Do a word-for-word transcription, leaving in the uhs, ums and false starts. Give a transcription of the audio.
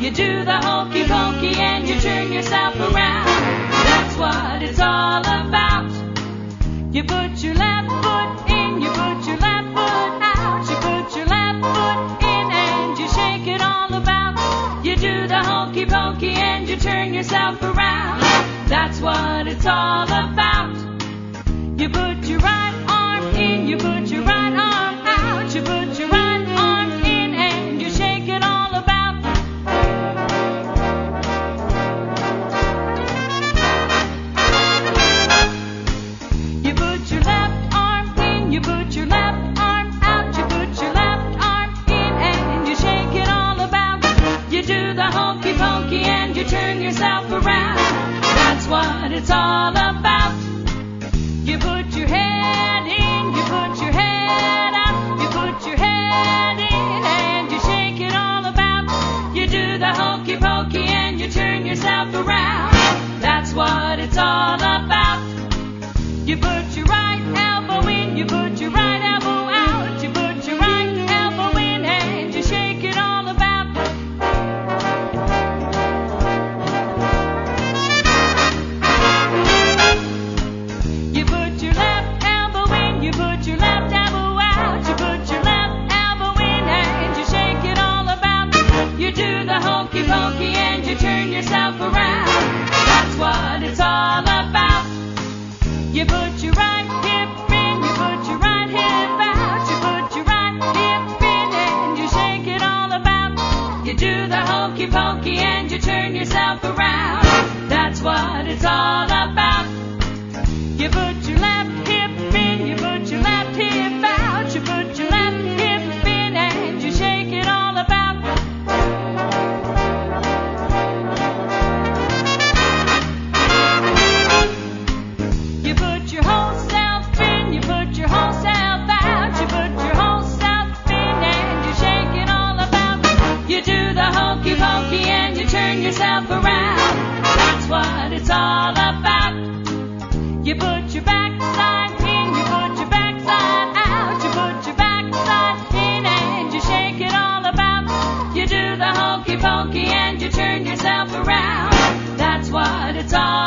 You do the hokey pokey and you turn yourself around. That's what it's all about. You put your left foot in, you put your left foot out. You put your left foot in and you shake it all about. You do the hokey pokey and you turn yourself around. That's what it's all about. You put your right arm in, you put your right arm out. You put your right arm in and you shake it all about. You put your left arm in, you put your left arm out. You put your left arm in and you shake it all about. You do the hokey pokey and you turn yourself around. That's what it's all about. You put your head in, you put your head out. You put your head in and you shake it all about. You do the hokey pokey and you turn yourself around. That's what it's all about. You put your right elbow in, you put your right elbow out. You put your right elbow in and you shake it all about. You put your left elbow in, you put your left elbow out. You put your left elbow in and you shake it all about. You do the hokey pokey and you turn yourself around. That's what it's all about. You put your right hip in, you put your right hip out. You put your right hip in and you shake it all about. You do the hokey pokey and you turn yourself around. That's what it's all about. You put your left hip in, you put your left hip out. You put your left hip in and you shake it all about. You put your whole self in, you put your whole self out. You put your whole self in and you shake it all about. You do the hokey pokey and you turn yourself around. That's what it's all about. You put your backside in, you put your backside out. You put your backside in and you shake it all about. You do the hokey pokey and you turn yourself around. That's what it's all